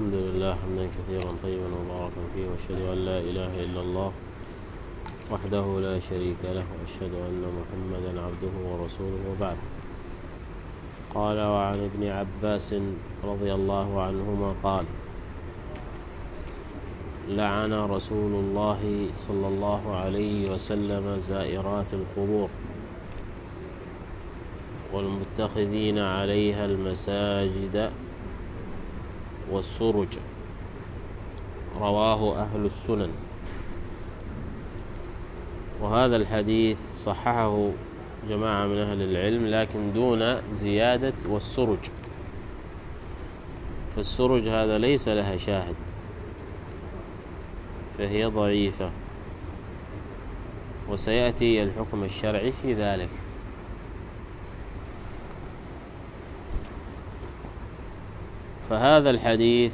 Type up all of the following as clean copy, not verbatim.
الحمد لله حمدا كثيرا طيبا مباركا فيه، وأشهد أن لا إله إلا الله وحده لا شريك له، وأشهد أن محمدا عبده ورسوله، وبعد. قال: وعن ابن عباس رضي الله عنهما قال: لعن رسول الله صلى الله عليه وسلم زائرات القبور والمتخذين عليها المساجد والسرج. رواه أهل السنن. وهذا الحديث صححه جماعة من أهل العلم، لكن دون زيادة والسرج، فالسرج هذا ليس لها شاهد، فهي ضعيفة، وسيأتي الحكم الشرعي في ذلك. فهذا الحديث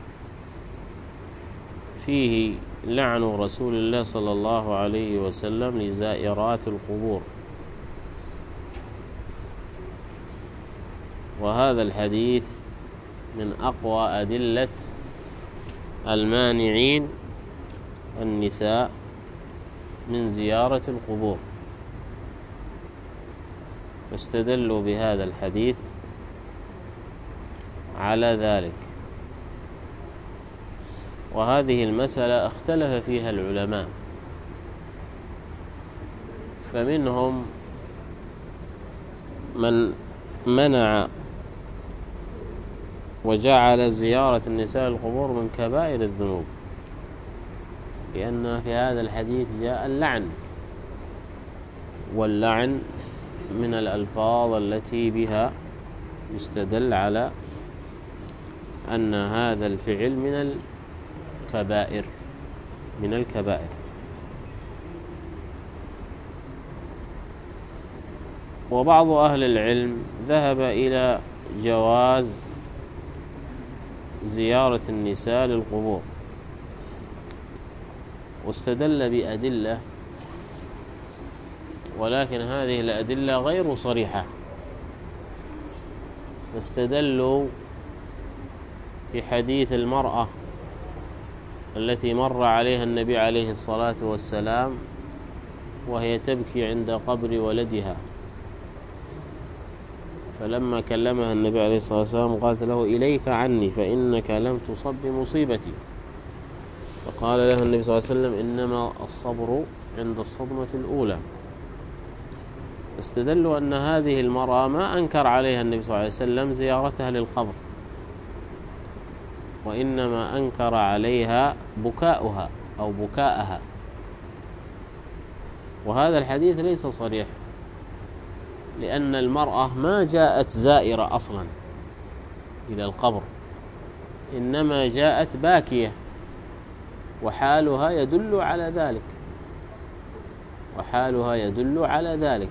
فيه لعن رسول الله صلى الله عليه وسلم لزائرات القبور، وهذا الحديث من أقوى أدلة المانعين النساء من زيارة القبور، فاستدلوا بهذا الحديث على ذلك. وهذه المسألة اختلف فيها العلماء، فمنهم من منع وجعل زيارة النساء القبور من كبائر الذنوب، لأن في هذا الحديث جاء اللعن، واللعن من الألفاظ التي بها يستدل على أن هذا الفعل من الكبائر. وبعض أهل العلم ذهب إلى جواز زيارة النساء للقبور، واستدل بأدلة، ولكن هذه الأدلة غير صريحة، فاستدلوا في حديث المرأة التي مر عليها النبي عليه الصلاة والسلام وهي تبكي عند قبر ولدها، فلما كلمها النبي عليه الصلاة والسلام قالت له: إليك عني فإنك لم تصب بمصيبتي. فقال لها النبي صلى الله عليه وسلم: إنما الصبر عند الصدمة الأولى. استدلوا أن هذه المرأة ما أنكر عليها النبي صلى الله عليه وسلم زيارتها للقبر، وإنما أنكر عليها بكاؤها أو بكاءها، وهذا الحديث ليس صريح، لأن المرأة ما جاءت زائرة أصلا إلى القبر، إنما جاءت باكية، وحالها يدل على ذلك.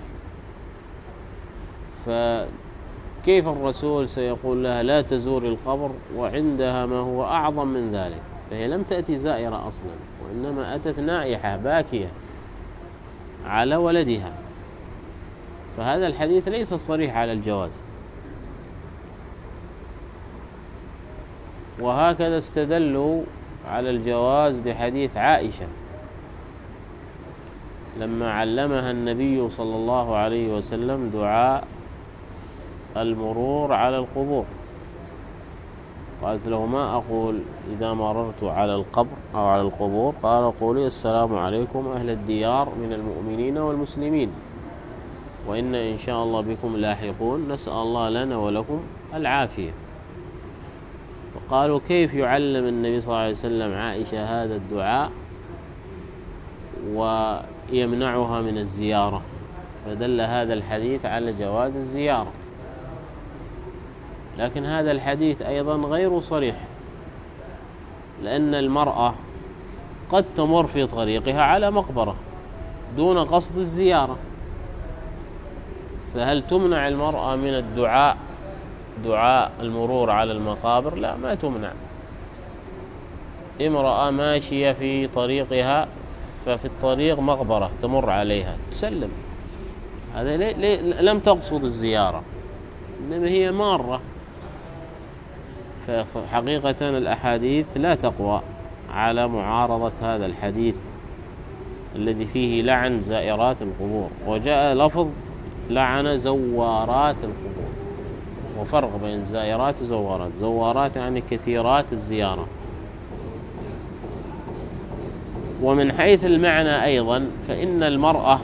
فكيف الرسول سيقول لها لا تزور القبر وعندها ما هو أعظم من ذلك؟ فهي لم تأتي زائرة أصلا، وإنما أتت نائحة باكية على ولدها، فهذا الحديث ليس صريح على الجواز. وهكذا استدلوا على الجواز بحديث عائشة لما علمها النبي صلى الله عليه وسلم دعاء المرور على القبور، قالت له: ما أقول إذا مررت على القبر أو على القبور؟ قال: قولي: السلام عليكم أهل الديار من المؤمنين والمسلمين، وإن إن شاء الله بكم لاحقون، نسأل الله لنا ولكم العافية. وقالوا: كيف يعلم النبي صلى الله عليه وسلم عائشة هذا الدعاء ويمنعها من الزيارة؟ فدل هذا الحديث على جواز الزيارة، لكن هذا الحديث أيضا غير صريح، لأن المرأة قد تمر في طريقها على مقبرة دون قصد الزيارة، فهل تمنع المرأة من الدعاء، دعاء المرور على المقابر؟ لا، ما تمنع. امرأة ماشية في طريقها، ففي الطريق مقبرة تمر عليها، تسلم، هذا لم تقصد الزيارة، إنما هي مارة، فحقيقة الأحاديث لا تقوى على معارضة هذا الحديث الذي فيه لعن زائرات القبور. وجاء لفظ لعن زوارات القبور، وفرق بين زائرات وزوارات. زوارات يعني كثيرات الزيارة. ومن حيث المعنى أيضا فإن المرأة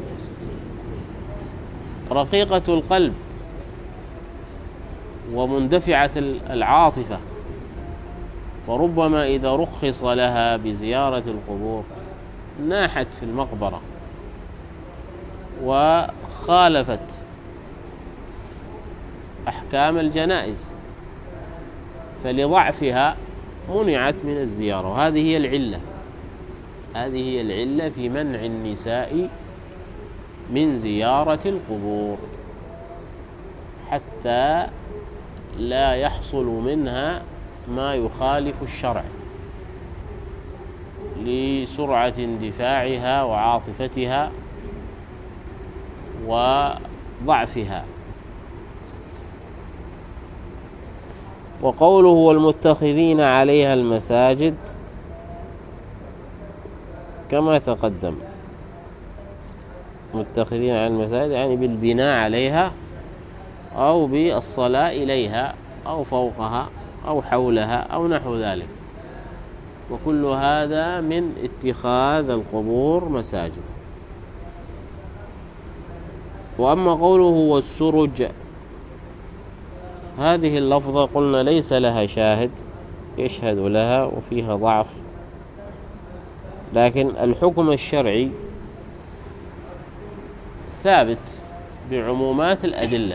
رقيقة القلب ومندفعة العاطفة، فربما إذا رخص لها بزيارة القبور ناحت في المقبرة وخالفت أحكام الجنائز، فلضعفها منعت من الزيارة. وهذه هي العلة، هذه هي العلة في منع النساء من زيارة القبور، حتى لا يحصل منها ما يخالف الشرع لسرعة اندفاعها وعاطفتها وضعفها. وقوله والمتخذين عليها المساجد كما تقدم، متخذين على المساجد يعني بالبناء عليها أو بالصلاة إليها أو فوقها أو حولها أو نحو ذلك، وكل هذا من اتخاذ القبور مساجد. وأما قوله والسرج، هذه اللفظة قلنا ليس لها شاهد يشهد لها وفيها ضعف، لكن الحكم الشرعي ثابت بعمومات الأدلة،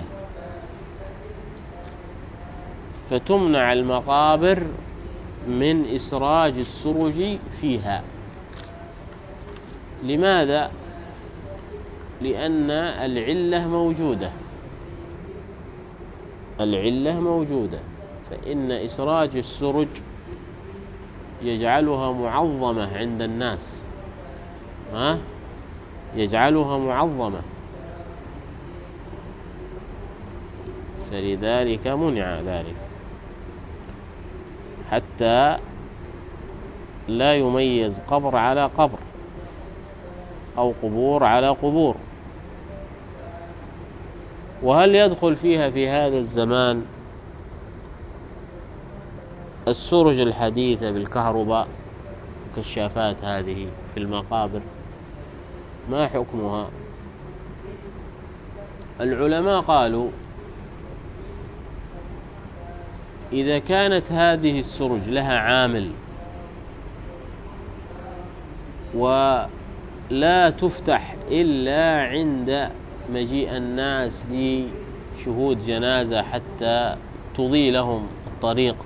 فتمنع المقابر من إسراج السرج فيها. لماذا؟ لأن العلة موجودة، العلة موجودة، فإن إسراج السرج يجعلها معظمة عند الناس، يجعلها معظمة، فلذلك منع ذلك حتى لا يميز قبر على قبر أو قبور على قبور. وهل يدخل فيها في هذا الزمان السرج الحديثة بالكهرباء، كشافات هذه في المقابر؟ ما حكمها؟ العلماء قالوا إذا كانت هذه السرج لها عامل ولا تفتح إلا عند مجيء الناس لشهود جنازة حتى تضيء لهم الطريق،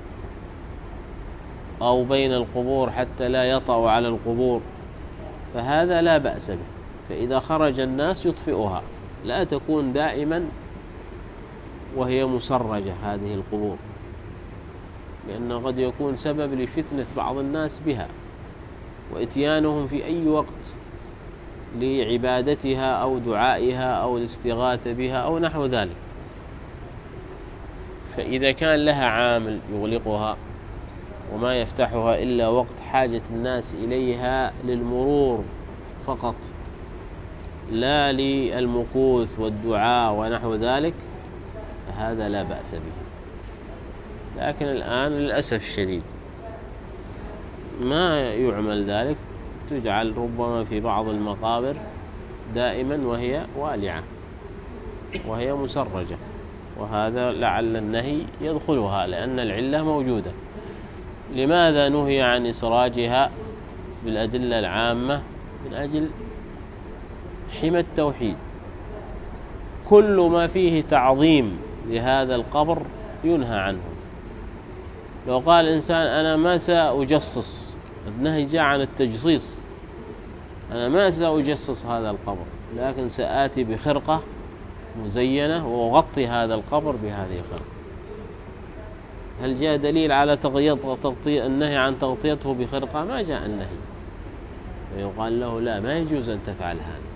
أو بين القبور حتى لا يطأوا على القبور، فهذا لا بأس به. فإذا خرج الناس يطفئها، لا تكون دائما وهي مسرجة هذه القبور، لأنه قد يكون سبب لفتنة بعض الناس بها وإتيانهم في أي وقت لعبادتها أو دعائها أو الاستغاثة بها أو نحو ذلك. فإذا كان لها عامل يغلقها وما يفتحها إلا وقت حاجة الناس إليها للمرور فقط، لا للمكوث والدعاء ونحو ذلك، فهذا لا بأس به. لكن الآن للأسف الشديد ما يعمل ذلك، تجعل ربما في بعض المقابر دائما وهي والعة وهي مسرجة، وهذا لعل النهي يدخلها لأن العلة موجودة. لماذا نهي عن إسراجها بالأدلة العامة؟ من أجل حمى التوحيد. كل ما فيه تعظيم لهذا القبر ينهى عنه. لو قال إنسان أنا ما سأجصص، النهي جاء عن التجصيص، أنا ما سأجصص هذا القبر، لكن سآتي بخرقة مزينة وأغطي هذا القبر بهذه الخرقة. هل جاء دليل على النهي عن تغطيته بخرقة؟ ما جاء النهي. ويقال له لا، ما يجوز أن تفعل هذا.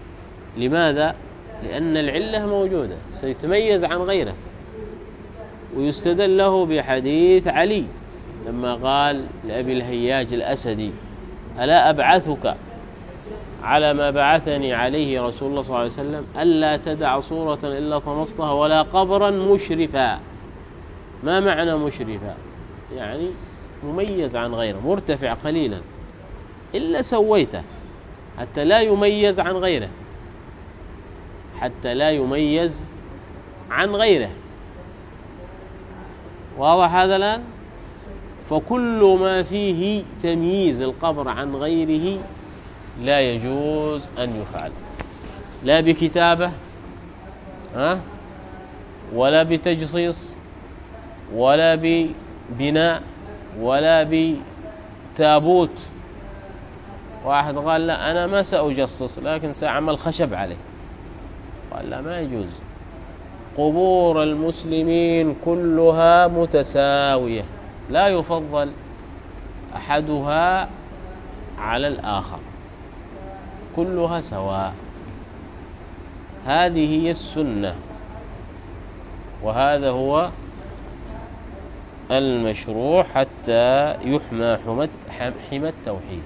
لماذا؟ لأن العلة موجودة، سيتميز عن غيره. ويستدل له بحديث علي لما قال لأبي الهياج الأسدي: ألا أبعثك على ما بعثني عليه رسول الله صلى الله عليه وسلم ألا تدع صورة إلا طمستها ولا قبرا مشرفا. ما معنى مشرفا؟ يعني مميز عن غيره، مرتفع قليلا، إلا سويته حتى لا يميز عن غيره، حتى لا يميز عن غيره. واضح هذا الآن؟ فكل ما فيه تمييز القبر عن غيره لا يجوز أن يفعل، لا بكتابة ولا بتجصيص ولا ببناء ولا بتابوت. واحد قال: لا أنا ما سأجصص لكن سأعمل خشب عليه. قال: لا، ما يجوز. قبور المسلمين كلها متساوية، لا يفضل أحدها على الآخر، كلها سواء. هذه هي السنة، وهذا هو المشروع حتى يحمى حمى التوحيد.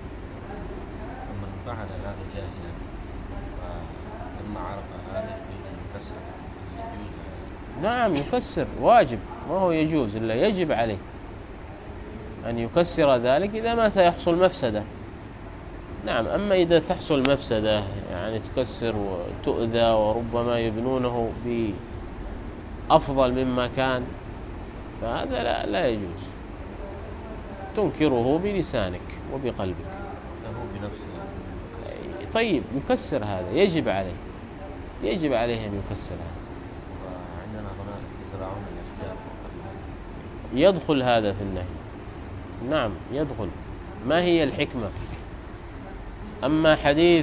من فعل هذا جاهلا لما عرف هذا يكسر. نعم يكسر، واجب، ما هو يجوز إلا يجب عليه أن يكسر ذلك إذا ما سيحصل مفسدة. نعم، أما إذا تحصل مفسدة يعني تكسر وتؤذى وربما يبنونه بأفضل مما كان، فهذا لا يجوز. تنكره بلسانك وبقلبك. هو بنفسه. طيب يكسر، هذا يجب عليه، يجب عليه أن يكسر هذا. وعندنا هناك يزرعون الأشجار. يدخل هذا في النهي. نعم يدخل. ما هي الحكمة؟ أما حديث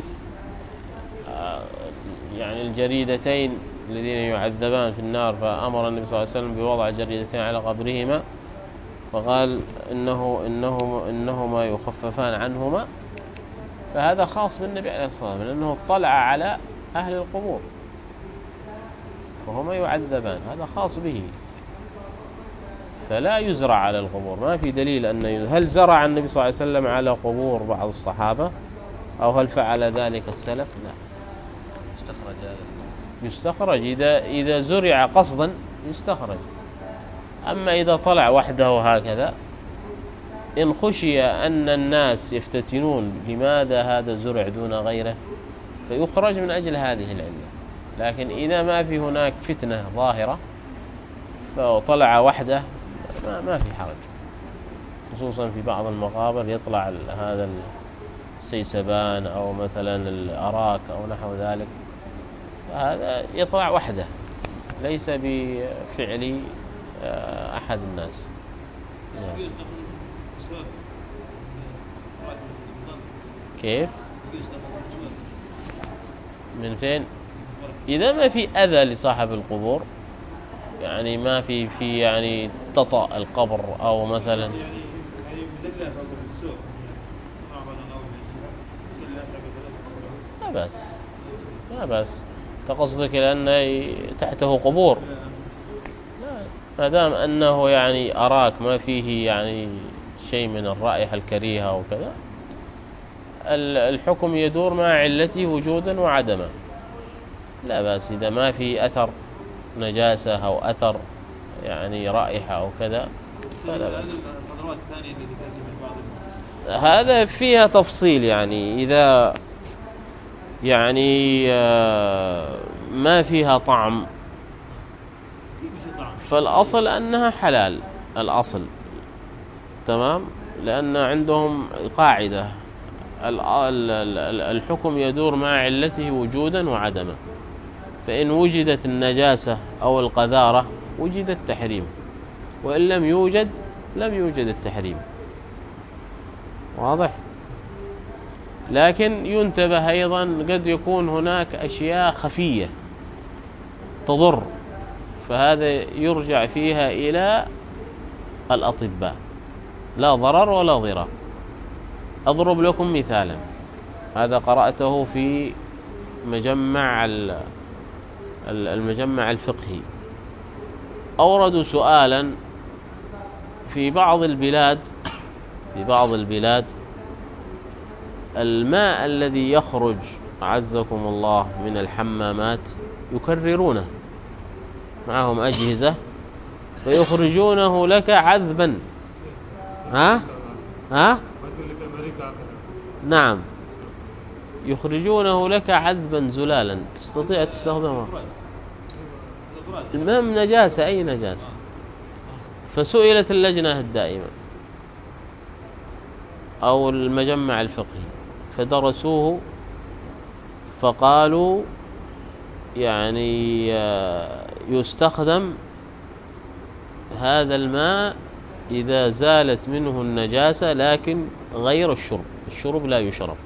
يعني الجريدتين الذين يعذبان في النار، فأمر النبي صلى الله عليه وسلم بوضع جريدتين على قبرهما، فقال إنهما يخففان عنهما، فهذا خاص بالنبي عليه الصلاة والسلام، لأنه اطلع على أهل القبور وهما يعذبان، هذا خاص به، فلا يزرع على القبور. ما في دليل أن هل زرع النبي صلى الله عليه وسلم على قبور بعض الصحابة أو هل فعل ذلك السلف؟ لا. يستخرج إذا زرع قصدا يستخرج. أما إذا طلع وحده هكذا، إن خشي أن الناس يفتتنون لماذا هذا زرع دون غيره فيخرج من أجل هذه العلة. لكن إذا ما في هناك فتنة ظاهرة فطلع وحده ما في حرج، خصوصا في بعض المقابر يطلع هذا السيسبان أو مثلا الأراك أو نحو ذلك، فهذا يطلع وحده ليس بفعل أحد الناس. كيف؟ من فين؟ إذا ما في أذى لصاحب القبور، يعني ما في يعني تطأ القبر أو مثلا لا بأس تقصدك لأن تحته قبور؟ لا، ما دام أنه يعني أراك ما فيه يعني شيء من الرائحة الكريهة وكذا، الحكم يدور مع علته وجودا وعدما، لا بأس. إذا ما في أثر نجاسة أو أثر يعني رائحة أو كذا فلا بأس. هذا فيها تفصيل، يعني إذا يعني ما فيها طعم فالأصل أنها حلال، الأصل تمام، لأن عندهم قاعدة الحكم يدور مع علته وجودا وعدما، فإن وجدت النجاسة أو القذارة وجد التحريم، وإن لم يوجد لم يوجد التحريم. واضح؟ لكن ينتبه أيضا قد يكون هناك أشياء خفية تضر، فهذا يرجع فيها إلى الأطباء، لا ضرر ولا ضرار. أضرب لكم مثالا، هذا قرأته في المجمع الفقهي أوردوا سؤالا في بعض البلاد الماء الذي يخرج عزكم الله من الحمامات يكررونه، معهم أجهزة فيخرجونه لك عذبا. نعم، يخرجونه لك عذبا زلالا تستطيع تستخدمه. الماء نجاسة، أي نجاسة. فسئلت اللجنة الدائمة أو المجمع الفقهي فدرسوه فقالوا يعني يستخدم هذا الماء إذا زالت منه النجاسة، لكن غير الشرب لا يشرب،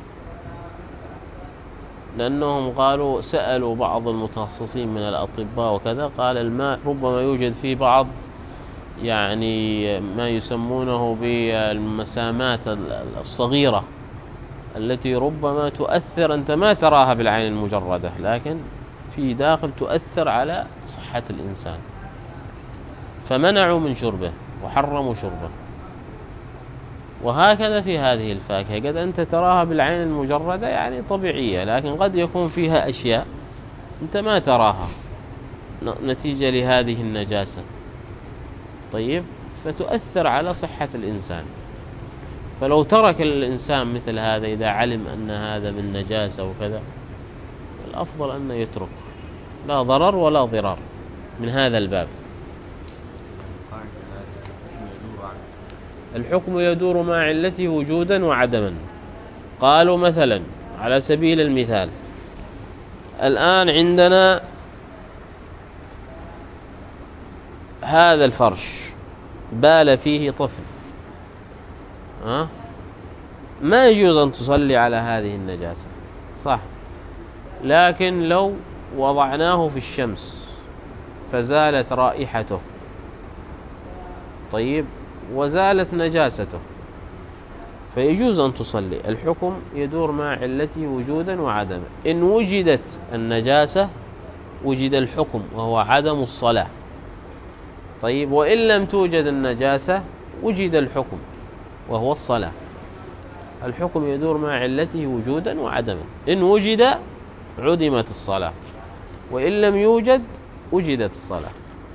لأنهم قالوا سألوا بعض المتخصصين من الأطباء وكذا، قال الماء ربما يوجد فيه بعض يعني ما يسمونه بالمسامات الصغيرة التي ربما تؤثر، أنت ما تراها بالعين المجردة، لكن في داخل تؤثر على صحة الإنسان، فمنعوا من شربه وحرموا شربه. وهكذا في هذه الفاكهة، قد أنت تراها بالعين المجردة يعني طبيعية، لكن قد يكون فيها أشياء أنت ما تراها نتيجة لهذه النجاسة، طيب، فتؤثر على صحة الإنسان. فلو ترك الإنسان مثل هذا إذا علم أن هذا من نجاسة وكذا، الأفضل أن يترك، لا ضرر ولا ضرار من هذا الباب. الحكم يدور مع علته وجودا وعدما. قالوا مثلا على سبيل المثال، الآن عندنا هذا الفرش بال فيه طفل، ما يجوز أن تصلي على هذه النجاسة، صح، لكن لو وضعناه في الشمس فزالت رائحته، طيب، وزالت نجاسته، فيجوز أن تصلي. الحكم يدور مع علته وجودا وعدما. إن وجدت النجاسة وجد الحكم وهو عدم الصلاة، طيب، وإن لم توجد النجاسة وجد الحكم وهو الصلاة. الحكم يدور مع علته وجودا وعدما. إن وجد عدمت الصلاة، وإن لم يوجد وجدت الصلاة.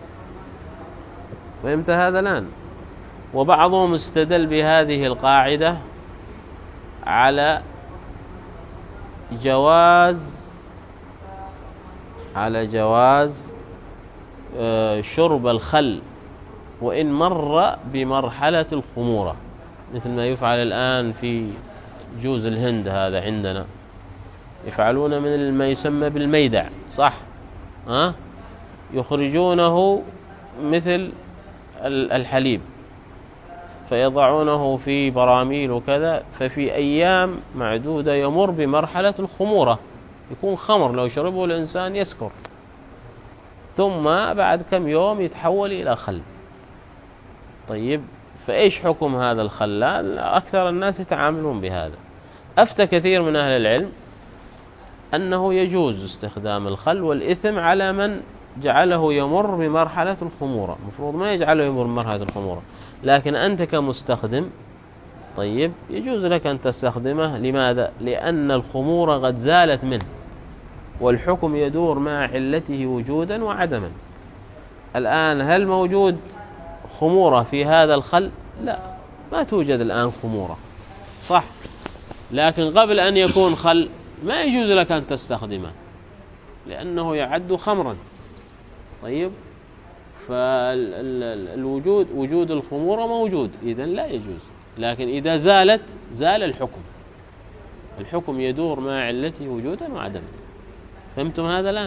فهمت هذا الآن؟ وبعضهم استدل بهذه القاعدة على جواز شرب الخل وإن مر بمرحلة الخمورة، مثل ما يفعل الآن في جوز الهند، هذا عندنا يفعلون من ما يسمى بالميدع، صح، يخرجونه مثل الحليب فيضعونه في براميل وكذا، ففي أيام معدودة يمر بمرحلة الخمورة، يكون خمر لو شربه الإنسان يسكر، ثم بعد كم يوم يتحول إلى خل. طيب، فإيش حكم هذا الخلال؟ أكثر الناس يتعاملون بهذا. أفتى كثير من أهل العلم أنه يجوز استخدام الخل، والإثم على من جعله يمر بمرحلة الخمورة، المفروض ما يجعله يمر بمرحلة الخمورة، لكن أنت كمستخدم، طيب، يجوز لك أن تستخدمه. لماذا؟ لأن الخمورة قد زالت منه، والحكم يدور مع علته وجودا وعدما. الآن هل موجود خمورة في هذا الخل؟ لا، ما توجد الآن خمورة، صح، لكن قبل أن يكون خل ما يجوز لك أن تستخدمه لأنه يعد خمرا. طيب، فالوجود وجود الخمورة موجود، إذن لا يجوز، لكن إذا زالت زال الحكم. الحكم يدور مع علته وجودا وعدما. فهمتم هذا الآن؟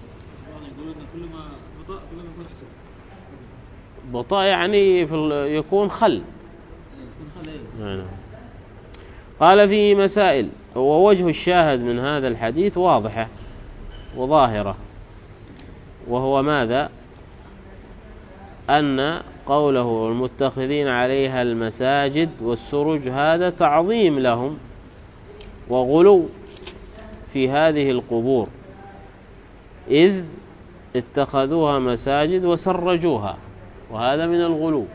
بطاء يعني يكون خل. قال فيه مسائل، ووجه الشاهد من هذا الحديث واضحة وظاهرة، وهو ماذا؟ أن قوله المتخذين عليها المساجد والسرج هذا تعظيم لهم وغلو في هذه القبور، إذ اتخذوها مساجد وسرجوها، وهذا من الغلو،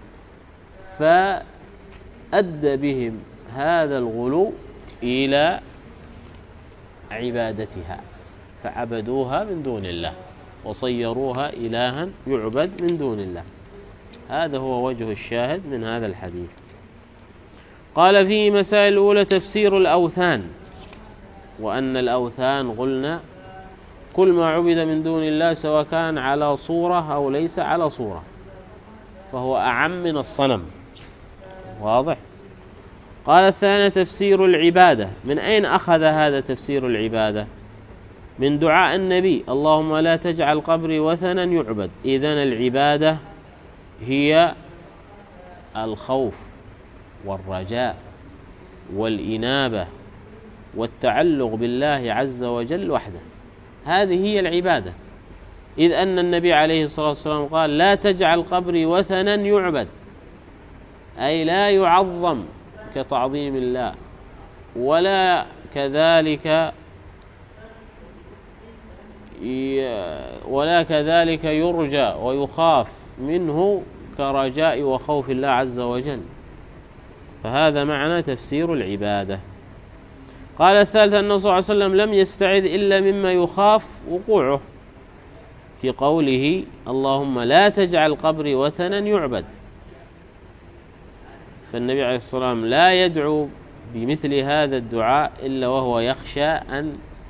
فأدى بهم هذا الغلو إلى عبادتها، فعبدوها من دون الله وصيروها إلها يعبد من دون الله. هذا هو وجه الشاهد من هذا الحديث. قال فيه مسائل الأولى تفسير الأوثان، وأن الأوثان قلنا كل ما عبد من دون الله سواء كان على صورة أو ليس على صورة، فهو أعم من الصنم. واضح؟ قال الثاني تفسير العبادة. من أين أخذ هذا تفسير العبادة؟ من دعاء النبي اللهم لا تجعل قبري وثنا يعبد. إذن العبادة هي الخوف والرجاء والإنابة والتعلق بالله عز وجل وحده، هذه هي العبادة. إذ أن النبي عليه الصلاة والسلام قال لا تجعل قبري وثنا يعبد، أي لا يعظم كتعظيم الله، ولا كذلك يرجى ويخاف منه كرجاء وخوف الله عز وجل. فهذا معنى تفسير العبادة. قال الثالث أنه صلى الله عليه وسلم لم يستعذ إلا مما يخاف وقوعه، في قوله اللهم لا تجعل قبري وثنا يعبد. فالنبي عليه الصلاة والسلام لا يدعو بمثل هذا الدعاء إلا وهو يخشى أن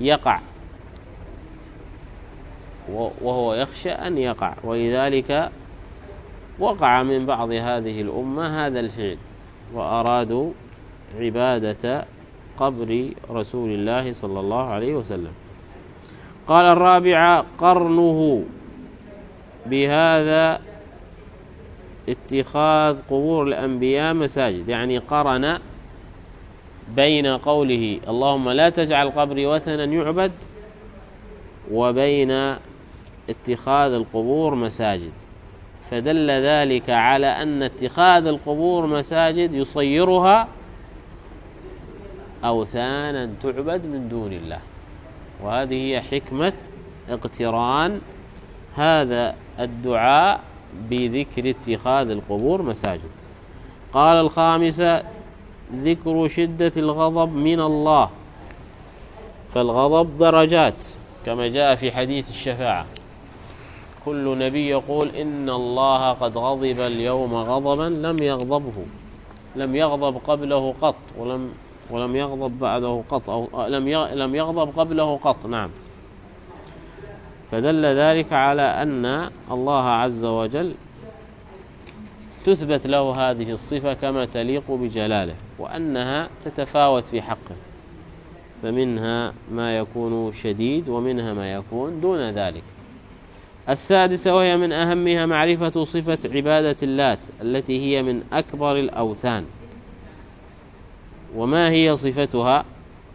يقع، ولذلك وقع من بعض هذه الأمة هذا الفعل، وأرادوا عبادة قبر رسول الله صلى الله عليه وسلم. قال الرابعة قرنه بهذا اتخاذ قبور الأنبياء مساجد، يعني قرن بين قوله اللهم لا تجعل قبري وثنا يعبد وبين اتخاذ القبور مساجد، فدل ذلك على أن اتخاذ القبور مساجد يصيرها أوثانا تعبد من دون الله. وهذه هي حكمة اقتران هذا الدعاء بذكر اتخاذ القبور مساجد. قال الخامسة ذكر شدة الغضب من الله، فالغضب درجات كما جاء في حديث الشفاعة، كل نبي يقول إن الله قد غضب اليوم غضبا لم يغضب قبله قط ولم يغضب بعده قط، أو لم يغضب قبله قط. نعم. فدل ذلك على أن الله عز وجل تثبت له هذه الصفة كما تليق بجلاله، وأنها تتفاوت في حقه، فمنها ما يكون شديد ومنها ما يكون دون ذلك. السادسة وهي من أهمها معرفة صفة عبادة اللات التي هي من أكبر الأوثان. وما هي صفتها؟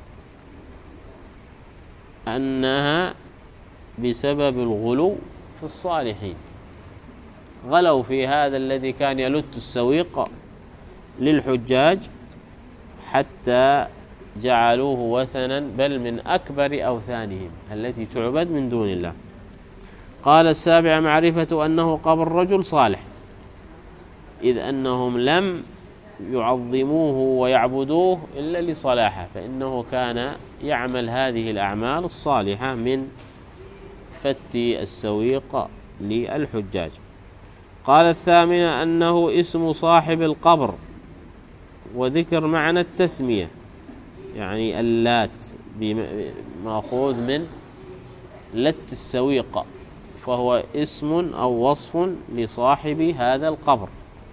أنها بسبب الغلو في الصالحين، غلوا في هذا الذي كان يلت السويق للحجاج حتى جعلوه وثنا، بل من أكبر أوثانهم التي تعبد من دون الله. قال السابع معرفة أنه قبر رجل صالح، إذ أنهم لم يعظموه ويعبدوه إلا لصلاحه، فإنه كان يعمل هذه الأعمال الصالحة من فت السويق للحجاج. قال الثامنة أنه اسم صاحب القبر، وذكر معنى التسمية، يعني اللات مأخوذ من لت السويق، فهو اسم أو وصف لصاحب هذا القبر.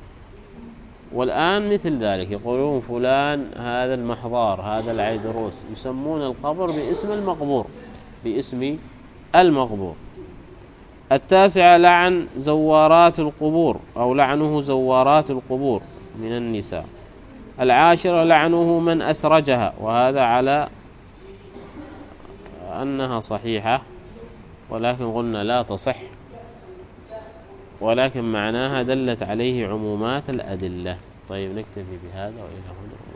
والآن مثل ذلك يقولون فلان هذا المحضار هذا العيدروس، يسمون القبر باسم المقبور. التاسع لعن زوارات القبور، أو لعنه زوارات القبور من النساء. العاشر لعنه من أسرجها، وهذا على أنها صحيحة، ولكن قلنا لا تصح، ولكن معناها دلت عليه عمومات الأدلة. طيب نكتفي بهذا وإلى هنا.